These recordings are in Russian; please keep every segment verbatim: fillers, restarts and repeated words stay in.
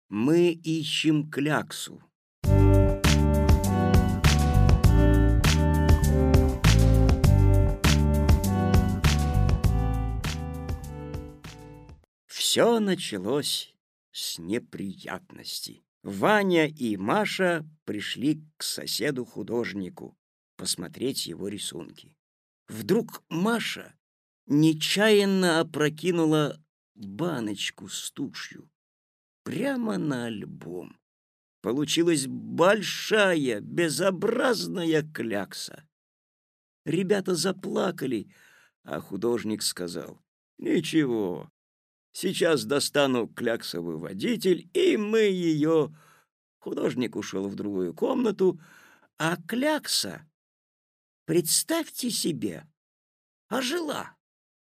Мы ищем кляксу. Все началось с неприятностей. Ваня и Маша пришли к соседу-художнику посмотреть его рисунки. Вдруг Маша нечаянно опрокинула баночку с тушью прямо на альбом. Получилась большая, безобразная клякса. Ребята заплакали, а художник сказал: «Ничего, сейчас достану кляксовый водитель, и мы ее...» Художник ушел в другую комнату, а клякса, представьте себе, ожила,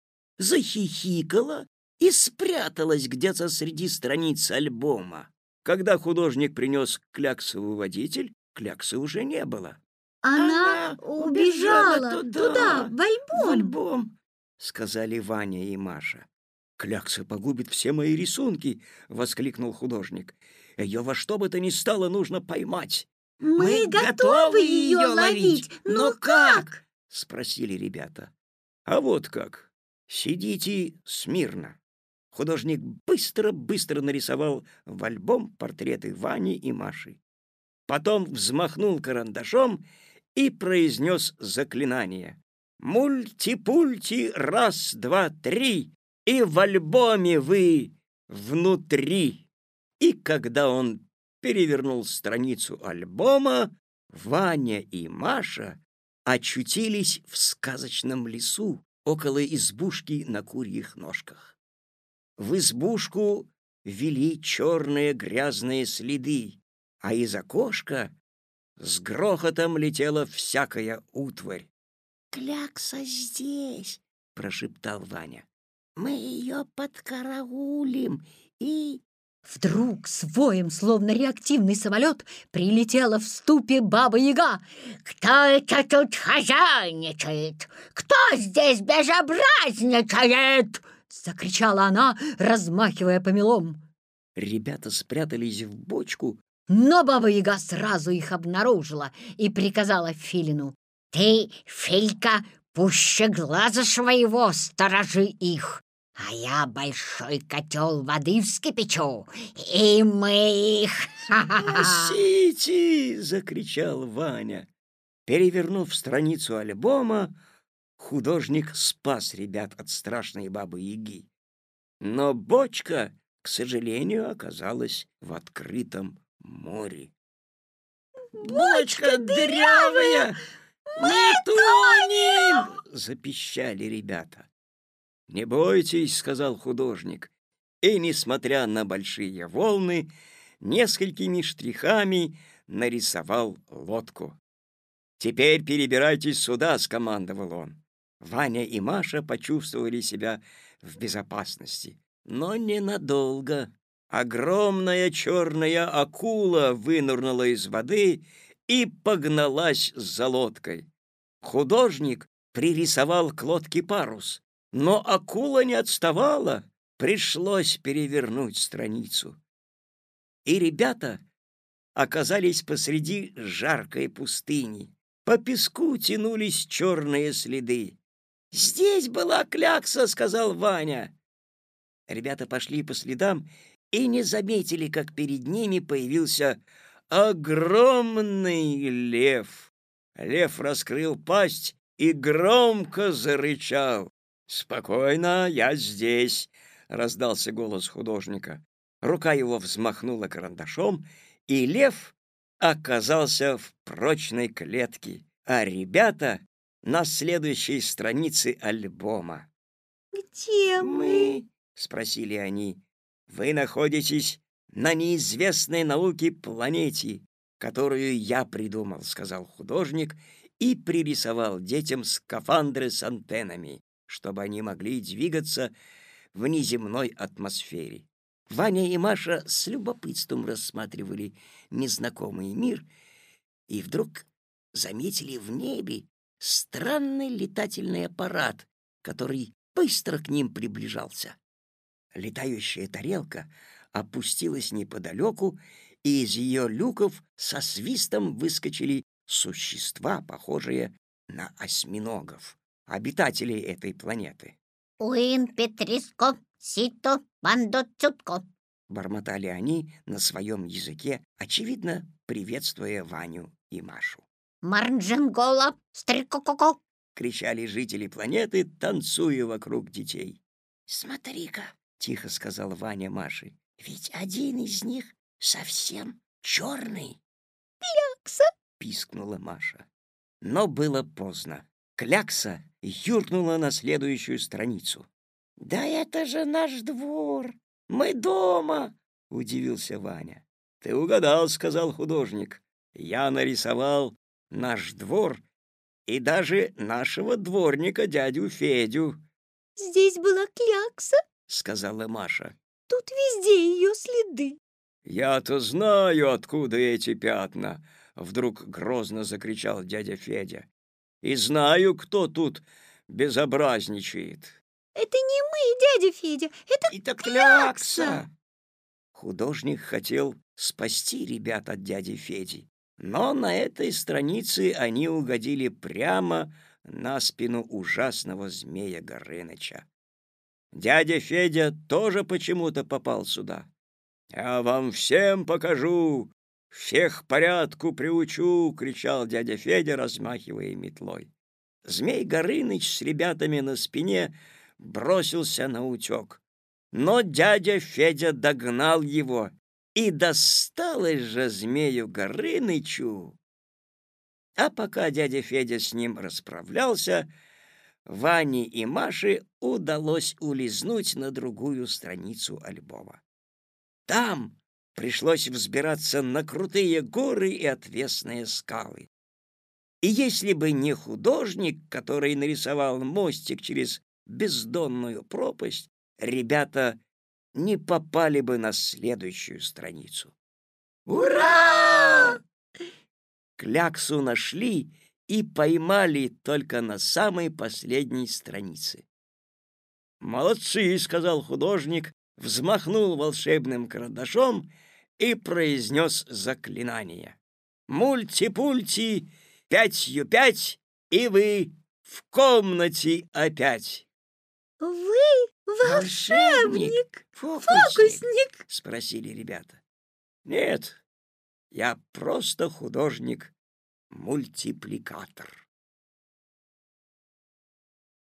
захихикала и спряталась где-то среди страниц альбома. Когда художник принес кляксовый водитель, кляксы уже не было. Она, Она убежала, убежала туда, туда, в альбом. В альбом, сказали Ваня и Маша. «Клякса погубит все мои рисунки!» — воскликнул художник. «Ее во что бы то ни стало нужно поймать!» «Мы, Мы готовы ее ловить, но как?» — спросили ребята. «А вот как! Сидите смирно!» Художник быстро-быстро нарисовал в альбом портреты Вани и Маши. Потом взмахнул карандашом и произнес заклинание. «Мульти-пульти, раз, два, три, и в альбоме вы внутри!» И когда он перевернул страницу альбома, Ваня и Маша очутились в сказочном лесу около избушки на курьих ножках. В избушку вели черные грязные следы, а из окошка с грохотом летела всякая утварь. «Клякса здесь!» — прошептал Ваня. «Мы ее подкараулим и...» Вдруг с воем, словно реактивный самолет, прилетела в ступе Баба-Яга. «Кто это тут хозяйничает? Кто здесь безобразничает?» — закричала она, размахивая помелом. Ребята спрятались в бочку, но Баба-Яга сразу их обнаружила и приказала Филину: «Ты, Филька, пуще глаза своего сторожи их, а я большой котел воды вскипячу, и мы их...» «Несите!» — закричал Ваня. Перевернув страницу альбома, художник спас ребят от страшной Бабы-Яги. Но бочка, к сожалению, оказалась в открытом море. «Бочка дырявая! Мы тонем!» — запищали ребята. «Не бойтесь», — сказал художник, и, несмотря на большие волны, несколькими штрихами нарисовал лодку. «Теперь перебирайтесь сюда», — скомандовал он. Ваня и Маша почувствовали себя в безопасности, но ненадолго. Огромная черная акула вынырнула из воды и погналась за лодкой. Художник пририсовал к лодке парус, но акула не отставала, пришлось перевернуть страницу. И ребята оказались посреди жаркой пустыни. По песку тянулись черные следы. «Здесь была клякса», — сказал Ваня. Ребята пошли по следам и не заметили, как перед ними появился огромный лев. Лев раскрыл пасть и громко зарычал. «Спокойно, я здесь», — раздался голос художника. Рука его взмахнула карандашом, и лев оказался в прочной клетке, а ребята — на следующей странице альбома. «Где мы?» — спросили они. «Вы находитесь на неизвестной науке планете, которую я придумал», — сказал художник и пририсовал детям скафандры с антеннами, чтобы они могли двигаться в неземной атмосфере. Ваня и Маша с любопытством рассматривали незнакомый мир и вдруг заметили в небе странный летательный аппарат, который быстро к ним приближался. Летающая тарелка опустилась неподалеку, и из ее люков со свистом выскочили существа, похожие на осьминогов, обитателей этой планеты. «Уин Петриско, сито, бандо цутко». Бормотали они на своем языке, очевидно, приветствуя Ваню и Машу. «Марнджингола, стрикококо». Кричали жители планеты, танцуя вокруг детей. «Смотри-ка», — тихо сказал Ваня Маше, — «ведь один из них совсем черный». «Клякса!» — пискнула Маша. Но было поздно. Клякса юркнула на следующую страницу. «Да это же наш двор! Мы дома!» — удивился Ваня. «Ты угадал», — сказал художник. «Я нарисовал наш двор и даже нашего дворника, дядю Федю», «Здесь была клякса», — сказала Маша. «тут везде ее следы». «Я-то знаю, откуда эти пятна», — вдруг грозно закричал дядя Федя. «И знаю, кто тут безобразничает». «Это не мы, дядя Федя, это, это клякса!» Художник хотел спасти ребят от дяди Феди, но на этой странице они угодили прямо на спину ужасного змея Горыныча. Дядя Федя тоже почему-то попал сюда. «Я вам всем покажу, всех порядку приучу!» — кричал дядя Федя, размахивая метлой. Змей Горыныч с ребятами на спине бросился на утек. Но дядя Федя догнал его, и досталось же змею Горынычу. А пока дядя Федя с ним расправлялся, Ване и Маше удалось улизнуть на другую страницу альбома. Там пришлось взбираться на крутые горы и отвесные скалы. И если бы не художник, который нарисовал мостик через бездонную пропасть, ребята не попали бы на следующую страницу. Ура! Кляксу нашли и поймали только на самой последней странице. «Молодцы!» — сказал художник, взмахнул волшебным карандашом и произнес заклинание. «Мульти-пульти, пятью пять, и вы в комнате опять!» «Вы волшебник, фокусник?» фокусник!» — спросили ребята. «Нет, я просто художник-мультипликатор».